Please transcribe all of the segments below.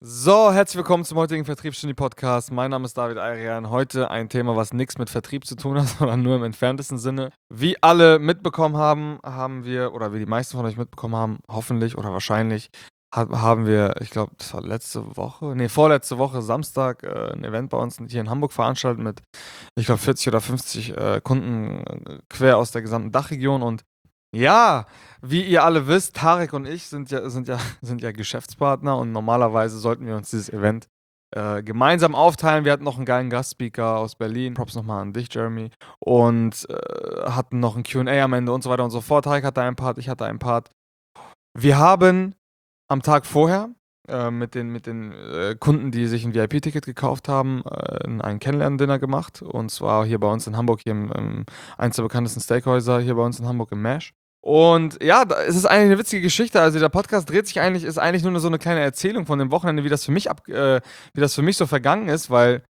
So, herzlich willkommen zum heutigen Vertriebsgenie-Podcast. Mein Name ist David Ayrian. Heute ein Thema, was nichts mit Vertrieb zu tun hat, sondern nur im entferntesten Sinne. Wie alle mitbekommen haben, haben wir, oder wie die meisten von euch mitbekommen haben, hoffentlich oder wahrscheinlich, haben wir, ich glaube, das war vorletzte Woche, Samstag, ein Event bei uns hier in Hamburg veranstaltet mit, ich glaube, 40 oder 50 Kunden quer aus der gesamten Dachregion. Und ja, wie ihr alle wisst, Tarek und ich sind ja Geschäftspartner und normalerweise sollten wir uns dieses Event, gemeinsam aufteilen. Wir hatten noch einen geilen Gastspeaker aus Berlin. Props nochmal an dich, Jeremy. Und, hatten noch ein Q&A am Ende und so weiter und so fort. Tarek hatte einen Part, ich hatte einen Part. Wir haben am Tag vorher, mit den Kunden, die sich ein VIP-Ticket gekauft haben, ein Kennenlernen-Dinner gemacht. Und zwar hier bei uns in Hamburg, hier im eins der bekanntesten Steakhäuser hier bei uns in Hamburg im Mash. Und ja, da es ist eigentlich 'ne witzige Geschichte. Also, der Podcast ist eigentlich nur 'ne so 'ne kleine Erzählung von dem Wochenende, wie das für mich so vergangen ist, weil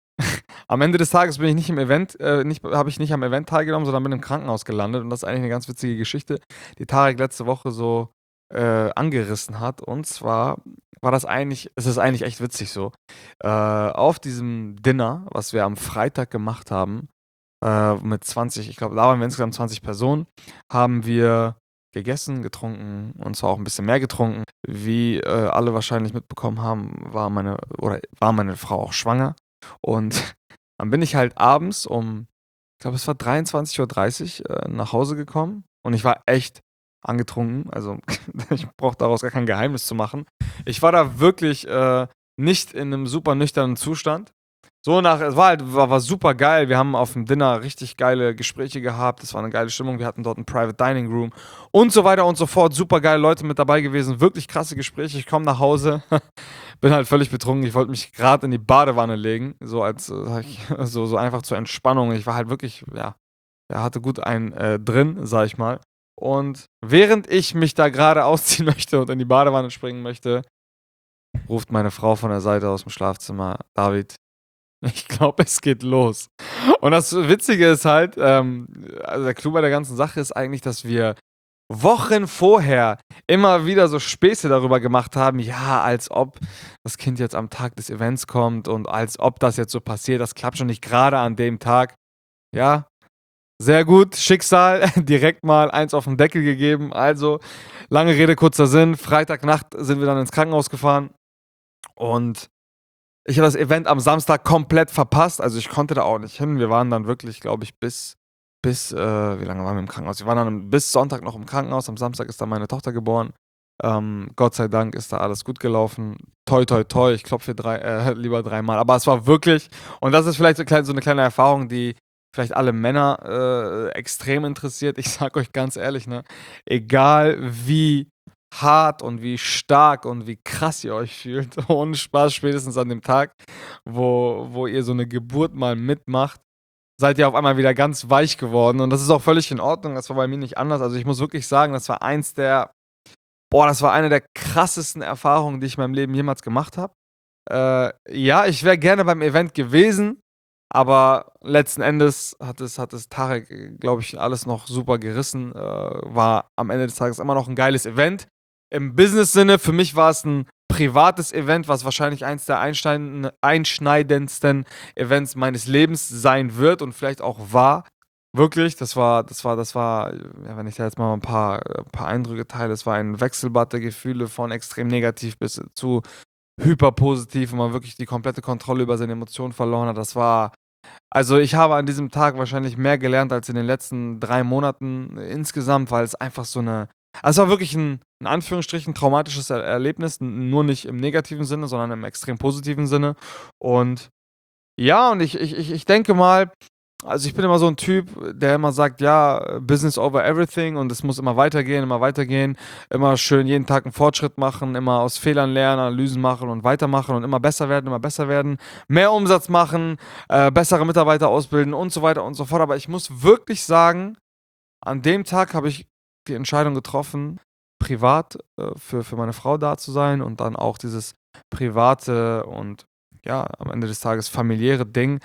am Ende des Tages bin ich nicht im Event habe ich nicht am Event teilgenommen, sondern bin im Krankenhaus gelandet. Und das ist eigentlich 'ne ganz witzige Geschichte, die Tarek letzte Woche so, angerissen hat. Und zwar ist es eigentlich echt witzig so. Auf diesem Dinner, was wir am Freitag gemacht haben, mit 20, ich glaube, da waren wir insgesamt 20 Personen, haben wir gegessen, getrunken und zwar auch ein bisschen mehr getrunken. Wie, alle wahrscheinlich mitbekommen haben, war meine Frau auch schwanger und dann bin ich halt abends ich glaube, es war 23:30 nach Hause gekommen und ich war echt angetrunken. Also, ich brauche daraus gar kein Geheimnis zu machen. Ich war da wirklich, nicht in einem super nüchternen Zustand. So nach es war super geil. Wir haben auf dem Dinner richtig geile Gespräche gehabt. Es war eine geile Stimmung. Wir hatten dort 'n Private Dining Room und so weiter und so fort. Supergeile Leute mit dabei gewesen, wirklich krasse Gespräche. Ich komme nach Hause, bin halt völlig betrunken. Ich wollte mich grad in die Badewanne legen, so als, so einfach zur Entspannung. Ich war halt wirklich, ja, hatte gut einen, drin, sage ich mal. Und während ich mich da grade ausziehen möchte und in die Badewanne springen möchte, ruft meine Frau von der Seite aus'm Schlafzimmer: „David, ich glaube, es geht los." Und das Witzige ist halt, also der Clou bei der ganzen Sache ist eigentlich, dass wir Wochen vorher immer wieder so Späße darüber gemacht haben, ja, als ob das Kind jetzt am Tag des Events kommt und als ob das jetzt so passiert. Das klappt schon nicht gerade an dem Tag. Ja, sehr gut, Schicksal, direkt mal eins auf den Deckel gegeben. Also, lange Rede, kurzer Sinn. Freitagnacht sind wir dann ins Krankenhaus gefahren und ich habe das Event am Samstag komplett verpasst, also ich konnte da auch nicht hin. Wir waren dann wirklich, glaube ich, wie lange waren wir im Krankenhaus? Wir waren dann bis Sonntag noch im Krankenhaus. Am Samstag ist dann meine Tochter geboren. Gott sei Dank ist da alles gut gelaufen. Toi, toi, toi. Ich klopfe lieber dreimal. Aber es war wirklich, und das ist vielleicht so 'ne kleine Erfahrung, die vielleicht alle Männer, extrem interessiert. Ich sage euch ganz ehrlich, ne, egal wie hart und wie stark und wie krass ihr euch fühlt, ohne Spaß, spätestens an dem Tag, wo ihr so 'ne Geburt mal mitmacht, seid ihr auf einmal wieder ganz weich geworden und das ist auch völlig in Ordnung. Das war bei mir nicht anders. Also, ich muss wirklich sagen, das war eine der krassesten Erfahrungen, die ich in meinem Leben jemals gemacht habe. Ja, ich wäre gerne beim Event gewesen, aber letzten Endes hat es Tarek, glaube ich, alles noch super gerissen. War am Ende des Tages immer noch 'n geiles Event. Im Business-Sinne, für mich war es 'n privates Event, was wahrscheinlich eins der einschneidendsten Events meines Lebens sein wird und vielleicht auch war. Wirklich, ja, wenn ich da jetzt mal 'n paar Eindrücke teile, es war ein Wechselbad der Gefühle von extrem negativ bis zu hyperpositiv, wo man wirklich die komplette Kontrolle über seine Emotionen verloren hat. Also, ich habe an diesem Tag wahrscheinlich mehr gelernt als in den letzten 3 Monaten insgesamt, weil es einfach es war wirklich 'n in Anführungsstrichen traumatisches Erlebnis, nur nicht im negativen Sinne, sondern im extrem positiven Sinne. Und ja, und ich denke mal, also, ich bin immer so 'n Typ, der immer sagt: „Ja, Business over everything" und es muss immer weitergehen, immer schön jeden Tag 'n Fortschritt machen, immer aus Fehlern lernen, Analysen machen und weitermachen und immer besser werden, mehr Umsatz machen, bessere Mitarbeiter ausbilden und so weiter und so fort. Aber ich muss wirklich sagen, an dem Tag habe ich die Entscheidung getroffen, privat, für meine Frau da zu sein und dann auch dieses private und, ja, am Ende des Tages familiäre Ding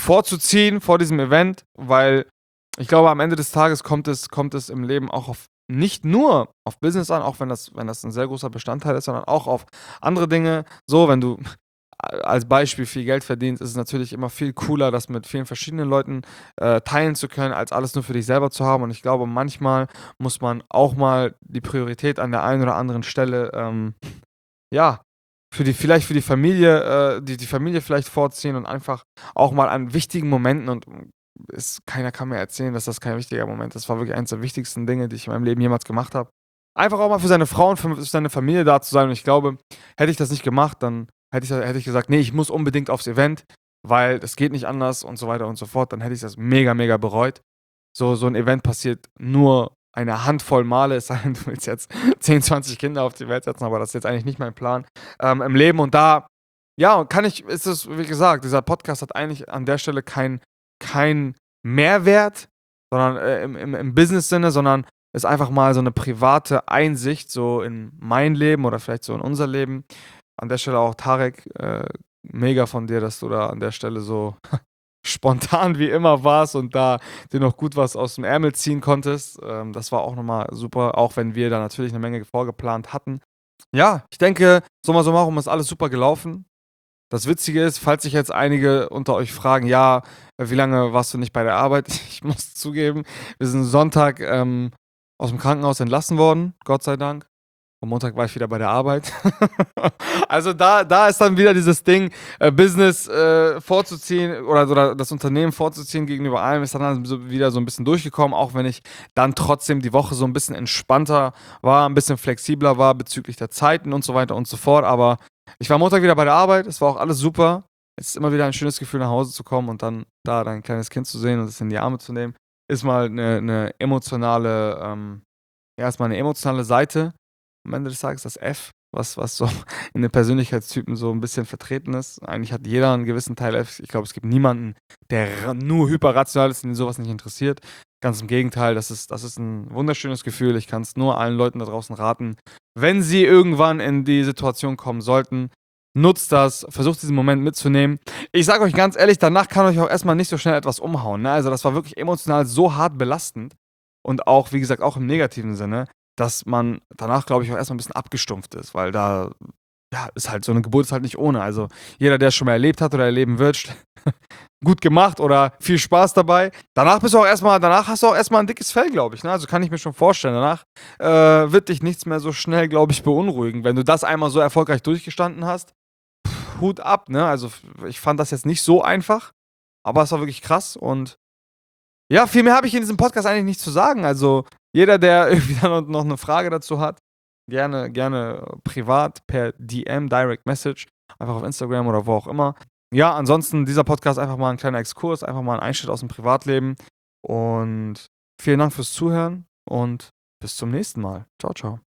vorzuziehen vor diesem Event, weil ich glaube, am Ende des Tages kommt es im Leben auch auf nicht nur auf Business an, auch wenn das 'n sehr großer Bestandteil ist, sondern auch auf andere Dinge. So, wenn du als Beispiel viel Geld verdienst, ist es natürlich immer viel cooler, das mit vielen verschiedenen Leuten, teilen zu können, als alles nur für dich selber zu haben. Und ich glaube, manchmal muss man auch mal die Priorität an der einen oder anderen Stelle, ja, für die Familie die Familie vielleicht vorziehen und einfach auch mal an wichtigen Momenten und keiner kann mir erzählen, dass das kein wichtiger Moment ist. Das war wirklich eins der wichtigsten Dinge, die ich in meinem Leben jemals gemacht habe. Einfach auch mal für seine Frau und für seine Familie da zu sein. Und ich glaube, hätte ich das nicht gemacht, dann hätte ich gesagt: „Nee, ich muss unbedingt aufs Event, weil es geht nicht anders“ und so weiter und so fort. Dann hätte ich das mega, mega bereut. So 'n Event passiert nur eine Handvoll Male, es sei denn, du willst jetzt 10, 20 Kinder auf die Welt setzen, aber das ist jetzt eigentlich nicht mein Plan, im Leben. Und da, ja, kann ich ist es wie gesagt, dieser Podcast hat eigentlich an der Stelle kein Mehrwert, sondern, im Business-Sinne, sondern ist einfach mal so 'ne private Einsicht so in mein Leben oder vielleicht so in unser Leben. An der Stelle auch Tarek, mega von dir, dass du da an der Stelle so spontan wie immer warst und da dir noch gut was aus dem Ärmel ziehen konntest. Das war auch noch mal super, auch wenn wir da natürlich 'ne Menge vorgeplant hatten. Ja, ich denke, summa summarum ist alles super gelaufen. Das Witzige ist, falls sich jetzt einige unter euch fragen: „Ja, wie lange warst du nicht bei der Arbeit?“ Ich muss zugeben, wir sind Sonntag, aus'm Krankenhaus entlassen worden, Gott sei Dank. Am Montag war ich wieder bei der Arbeit. Also, da ist dann wieder dieses Ding, Business, vorzuziehen oder das Unternehmen vorzuziehen gegenüber allem, ist dann so wieder so 'n bisschen durchgekommen, auch wenn ich dann trotzdem die Woche so 'n bisschen entspannter war, 'n bisschen flexibler war bezüglich der Zeiten und so weiter und so fort. Aber ich war Montag wieder bei der Arbeit, es war auch alles super. Es ist immer wieder ein schönes Gefühl, nach Hause zu kommen und dann da dein kleines Kind zu sehen und es in die Arme zu nehmen, ist mal 'ne emotionale ja, ist mal 'ne emotionale Seite am Ende des Tages, das F, was so in den Persönlichkeitstypen so 'n bisschen vertreten ist. Eigentlich hat jeder 'n gewissen Teil F. Ich glaube, es gibt niemanden, der nur hyperrational ist und ihn so was nicht interessiert. Ganz im Gegenteil, das ist 'n wunderschönes Gefühl. Ich kann's nur allen Leuten da draußen raten, wenn sie irgendwann in die Situation kommen sollten, nutzt das, versucht diesen Moment mitzunehmen. Ich sage euch ganz ehrlich, danach kann euch auch erst mal nicht so schnell etwas umhauen, ne? Also, das war wirklich emotional so hart belastend und auch, wie gesagt, auch im negativen Sinne, dass man danach, glaube ich, auch erst mal 'n bisschen abgestumpft ist, weil da ja, ist halt so 'ne Geburt ist halt nicht ohne. Also, jeder, der es schon mal erlebt hat oder erleben wird, gut gemacht oder viel Spaß dabei. Danach hast du auch erst mal 'n dickes Fell, glaube ich, ne? Also, kann ich mir schon vorstellen. Danach, wird dich nichts mehr so schnell, glaube ich, beunruhigen. Wenn du das einmal so erfolgreich durchgestanden hast, Hut ab, ne? Also, ich fand das jetzt nicht so einfach, aber es war wirklich krass und ja, viel mehr habe ich in diesem Podcast eigentlich nicht zu sagen. Also, jeder, der irgendwie dann noch 'ne Frage dazu hat, gerne privat per DM, Direct Message, einfach auf Instagram oder wo auch immer. Ja, ansonsten dieser Podcast einfach mal 'n kleiner Exkurs, einfach mal 'n Einschnitt aus'm Privatleben und vielen Dank fürs Zuhören und bis zum nächsten Mal. Tschau, tschau.